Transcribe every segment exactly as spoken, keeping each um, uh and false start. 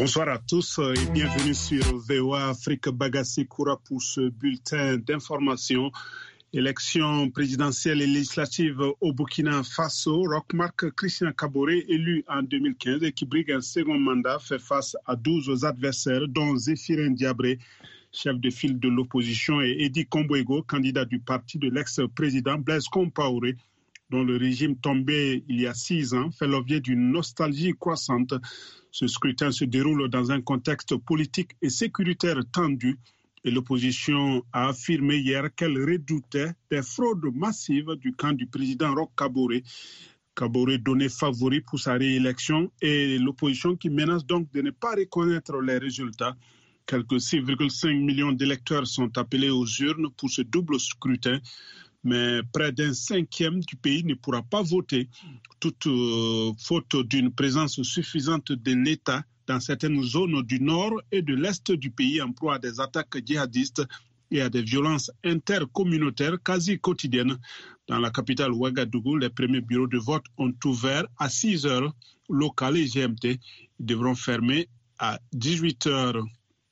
Bonsoir à tous et bienvenue sur V O A Afrique. Bagassi Koura pour ce bulletin d'information. Élection présidentielle et législative au Burkina Faso. Roch-Marc Christian Kaboré, élu en deux mille quinze et qui brigue un second mandat, fait face à douze adversaires, dont Zéphirin Diabré, chef de file de l'opposition, et Edi Kombouego, candidat du parti de l'ex-président Blaise Compaoré, dont le régime tombé il y a six ans fait l'objet d'une nostalgie croissante. Ce scrutin se déroule dans un contexte politique et sécuritaire tendu et l'opposition a affirmé hier qu'elle redoutait des fraudes massives du camp du président Roch Kaboré. Kaboré donné favori pour sa réélection et l'opposition qui menace donc de ne pas reconnaître les résultats. Quelques six virgule cinq millions d'électeurs sont appelés aux urnes pour ce double scrutin. Mais près d'un cinquième du pays ne pourra pas voter, toute euh, faute d'une présence suffisante de l'État dans certaines zones du nord et de l'est du pays en proie à des attaques djihadistes et à des violences intercommunautaires quasi quotidiennes. Dans la capitale Ouagadougou, les premiers bureaux de vote ont ouvert à six heures locales et G M T. Ils devront fermer à dix-huit heures.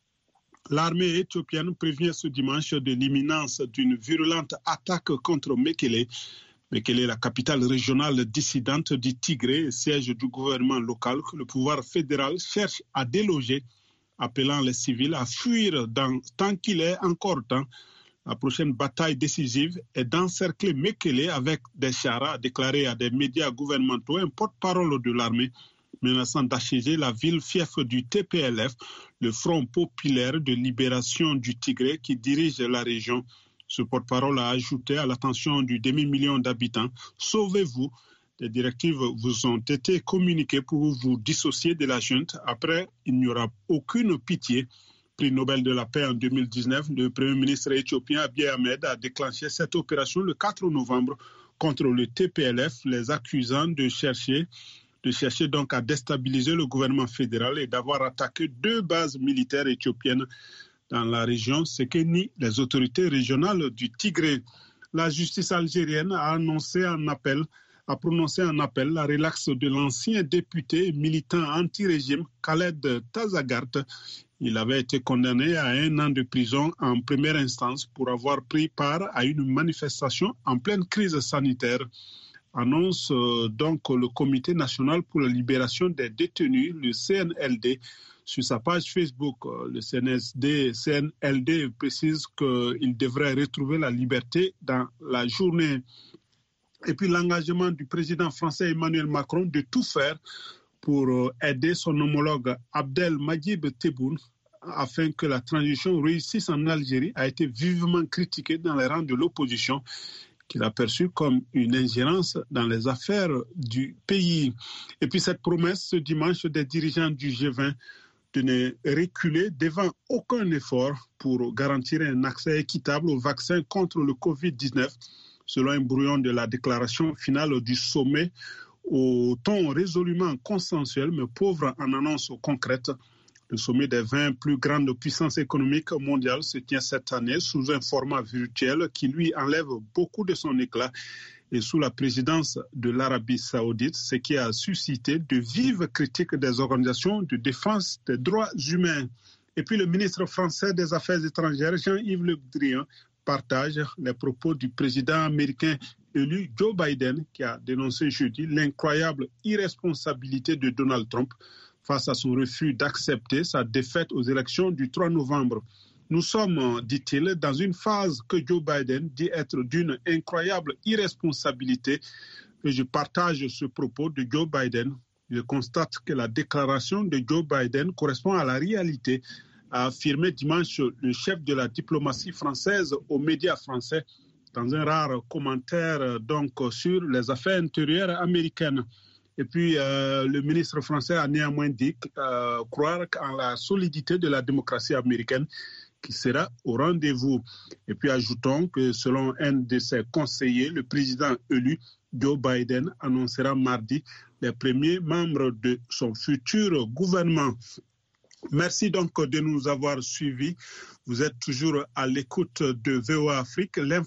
L'armée éthiopienne prévient ce dimanche de l'imminence d'une virulente attaque contre Mekele. Mekele est la capitale régionale dissidente du Tigré, siège du gouvernement local que le pouvoir fédéral cherche à déloger, appelant les civils à fuir dans, tant qu'il est encore temps. La prochaine bataille décisive est d'encercler Mekele avec des chars, a déclaré à des médias gouvernementaux un porte-parole de l'armée, menaçant d'assiéger la ville fief du T P L F, le Front populaire de libération du Tigré qui dirige la région. Ce porte-parole a ajouté à l'attention du demi-million d'habitants « Sauvez-vous ». Des directives vous ont été communiquées pour vous dissocier de la junte. Après, il n'y aura aucune pitié. Prix Nobel de la paix en deux mille dix-neuf, le Premier ministre éthiopien Abiy Ahmed a déclenché cette opération le quatre novembre contre le T P L F, les accusant de chercher de chercher donc à déstabiliser le gouvernement fédéral et d'avoir attaqué deux bases militaires éthiopiennes dans la région, ce que nient les autorités régionales du Tigré. La justice algérienne a annoncé un appel, a prononcé un appel à relax de l'ancien député et militant anti-régime Khaled Tazagart. Il avait été condamné à un an de prison en première instance pour avoir pris part à une manifestation en pleine crise sanitaire. Annonce euh, donc le Comité national pour la libération des détenus, le C N L D, sur sa page Facebook. Le C N S D, C N L D précise qu'il devrait retrouver la liberté dans la journée. Et puis l'engagement du président français Emmanuel Macron de tout faire pour aider son homologue Abdelmadjid Tebboune afin que la transition réussisse en Algérie a été vivement critiqué dans les rangs de l'opposition, qu'il a perçu comme une ingérence dans les affaires du pays. Et puis cette promesse ce dimanche des dirigeants du G vingt de ne reculer devant aucun effort pour garantir un accès équitable au vaccin contre le covid dix-neuf, selon un brouillon de la déclaration finale du sommet au ton résolument consensuel mais pauvre en annonces concrètes. Le sommet des vingt plus grandes puissances économiques mondiales se tient cette année sous un format virtuel qui lui enlève beaucoup de son éclat et sous la présidence de l'Arabie saoudite, ce qui a suscité de vives critiques des organisations de défense des droits humains. Et puis le ministre français des Affaires étrangères, Jean-Yves Le Drian, partage les propos du président américain élu Joe Biden qui a dénoncé jeudi l'incroyable irresponsabilité de Donald Trump face à son refus d'accepter sa défaite aux élections du trois novembre. Nous sommes, dit-il, dans une phase que Joe Biden dit être d'une incroyable irresponsabilité. Et je partage ce propos de Joe Biden. Je constate que la déclaration de Joe Biden correspond à la réalité, a affirmé dimanche le chef de la diplomatie française aux médias français dans un rare commentaire donc sur les affaires intérieures américaines. Et puis, euh, le ministre français a néanmoins dit euh, croire en la solidité de la démocratie américaine qui sera au rendez-vous. Et puis, ajoutons que selon un de ses conseillers, le président élu, Joe Biden, annoncera mardi les premiers membres de son futur gouvernement. Merci donc de nous avoir suivis. Vous êtes toujours à l'écoute de V O A Afrique. L'info